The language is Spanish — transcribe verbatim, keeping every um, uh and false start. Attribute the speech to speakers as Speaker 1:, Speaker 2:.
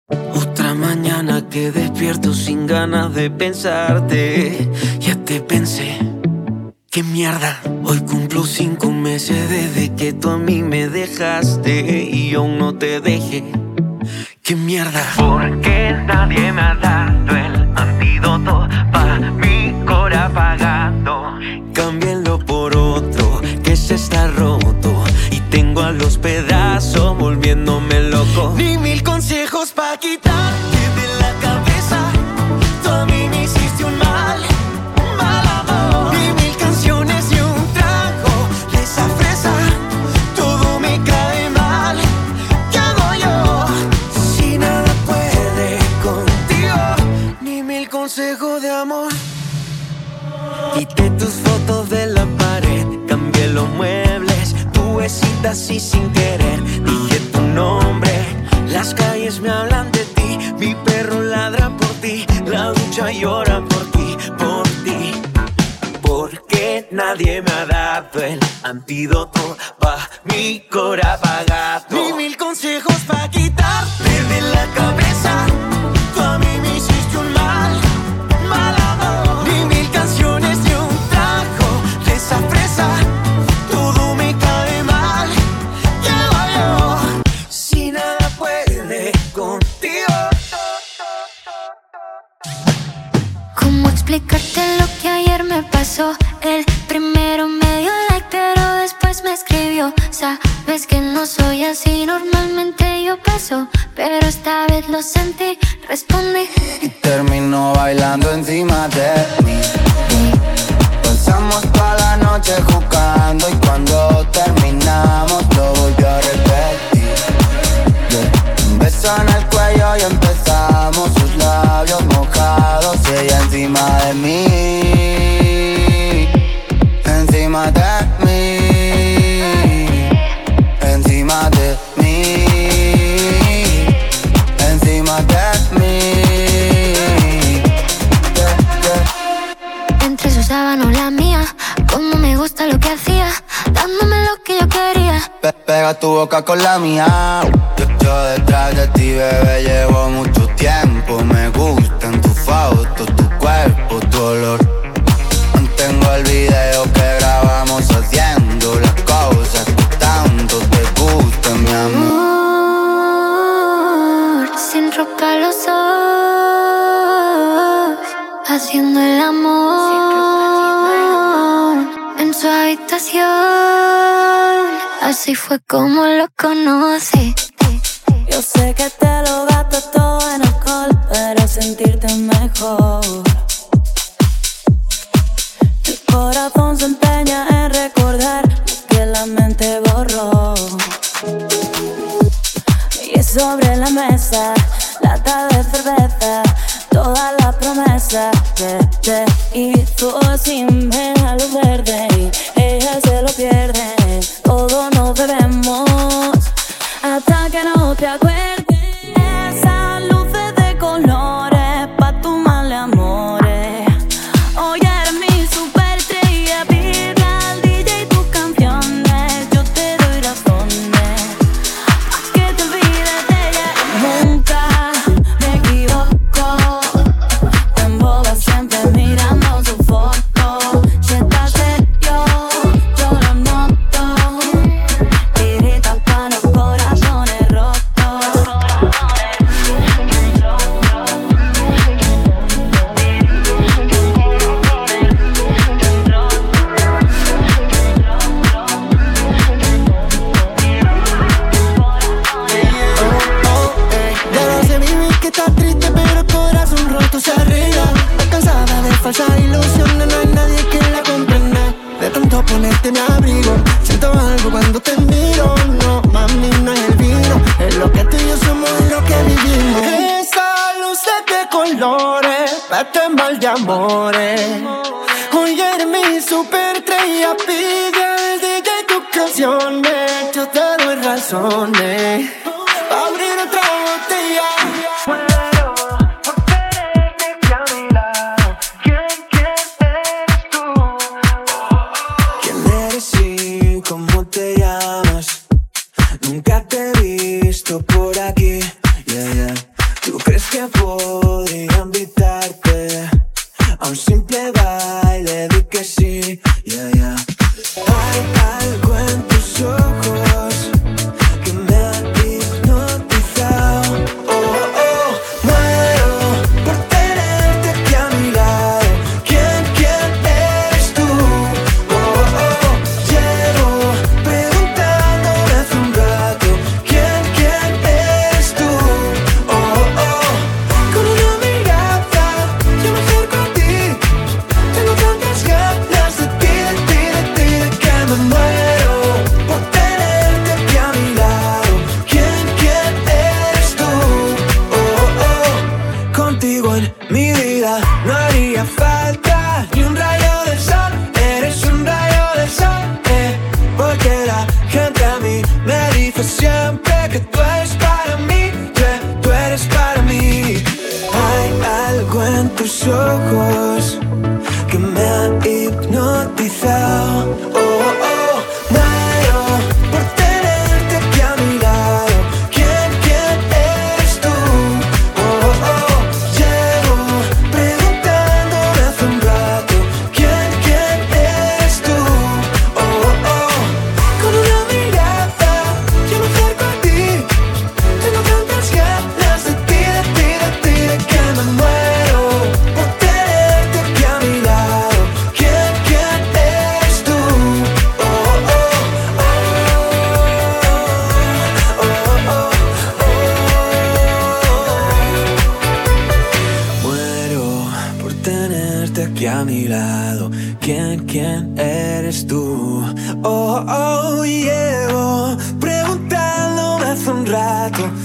Speaker 1: Otra mañana que despierto sin ganas de pensarte. Ya te pensé, qué mierda. Hoy cumplo cinco meses desde que tú a mí me dejaste y yo aún no te dejé. Qué mierda. Porque nadie me ha dado el antídoto pa' mi cora apagado. Cámbienlo por otro que se está roto y tengo a los pedazos volviéndome loco. Ni mil consejos pa' quitarte de la cabeza. Tú a mí me hiciste un mal, un mal amor. Ni mil canciones y un trago de esa fresa. Todo me cae mal. ¿Qué hago yo si nada puede contigo? Ni mil consejos de amor. Quité tus fotos de la pared, cambié los muebles, tu besita así sin querer. Dije tu nombre, las calles me hablan de ti, mi perro ladra por ti, la ducha llora por ti, por ti. Porque nadie me ha dado el antídoto pa' mi cora apagado. Ni mil consejos pa' quitarte de la cabeza. Tú a mí me hiciste un mal, mal amor. Ni mil canciones ni un trago de esa fresa. Todo me cae mal. ¿Qué hago yo si nada puede contigo?
Speaker 2: ¿Cómo explicarte lo que ayer me pasó? El primero me dio like, pero después me escribió. Sabes que no soy así, normalmente yo paso, pero esta vez lo sentí, respondí.
Speaker 3: Y terminó bailando encima de mí. Pasamos toda la noche jugando y cuando terminamos lo volvió a repetir. Yeah. Un beso en el cuello y empezamos, sus labios mojados y ella encima de mí. Encima de mí. Encima de mí. Encima de mí. Yeah, yeah.
Speaker 2: Entre su sábana o la mía, como me gusta lo que hacía, dándome lo que yo quería.
Speaker 3: Pe- Pega tu boca con la mía. Yo, yo detrás de ti, bebé, llevo mucho tiempo. Me gustan tus fotos, tu cuerpo, tu olor. Mantengo el video que grabamos haciendo las cosas que tanto te gustan, mi amor.
Speaker 2: Amor, sin ropa los dos, haciendo el amor en su habitación. Así fue como lo conocí.
Speaker 4: Yo sé que te lo gastas todo en alcohol para sentirte mejor. El corazón se empeña en recordar lo que la mente borró. Y sobre la mesa, lata de cerveza, toda la promesa que te hizo sin ver a luz verde. Y ella se lo pierde, todo nos debemos hasta que no te acuerdes. Esas luces de colores pa' tu mal amores. Hoy eres mi superestrella, pide al D J tus canciones. Yo te doy razones pa' que te olvides de ella. Nunca me equivoco, te embobas siempre mirando su foto. Si estás serio, yo lo noto. Tiritas pa' los corazones rotos.
Speaker 1: Ya no sé vivir que estás triste, pero el corazón roto se arregla. Cansada de falsas ilusiones, no hay nadie que la comprenda. De tanto ponerte mi abrigo, siento algo cuando te miro. No, mami, no es el vino, es lo que tú y yo somos y lo que vivimos. Esa luz de colores, este mal de amores. Hoy eres mi superestrella, pide al D J tus canciones. Yo te doy razones pa' abrir otra botella. Muero por tenerte aquí a mi lado. ¿Quién, quién eres tú? ¿Quién eres y cómo te llamas? Nunca te he visto por aquí. Yeah, yeah. ojos que me han hipnotizado. Oh, oh, muero por tenerte aquí a mi lado. ¿Quién, quién eres tú? Oh, oh, llevo preguntándome hace un rato. ¿Quién, quién eres tú? Oh, oh, con una mirada yo me acerco a ti. Tengo tantas ganas de ti, de ti, de ti, de que me muero por tenerte aquí a mi lado. ¿Quién, quién eres tú? Oh, oh, oh, oh, oh, oh. Muero por tenerte aquí a mi lado. ¿Quién, quién eres tú? Oh, oh, llevo preguntándome hace un rato.